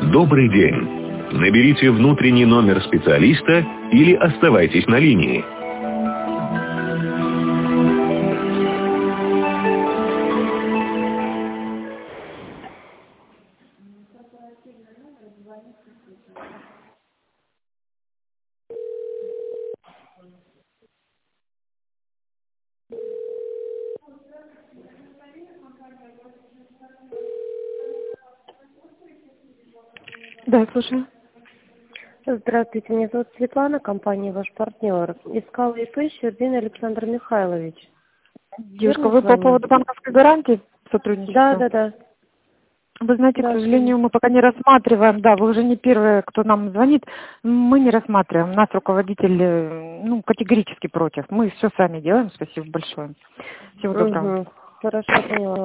Добрый день. Наберите внутренний номер специалиста или оставайтесь на линии. Да, слушаю. Здравствуйте, меня зовут Светлана, компания «Ваш партнер». Искала ИП Щербин Александр Михайлович. Девушка, вы по поводу банковской гарантии сотрудничества? Да. Вы знаете, Да, к сожалению, мы пока не рассматриваем, да, вы уже не первые, кто нам звонит, мы не рассматриваем, нас руководитель, категорически против, мы все сами делаем, спасибо большое. Всего доброго. Хорошо, поняла.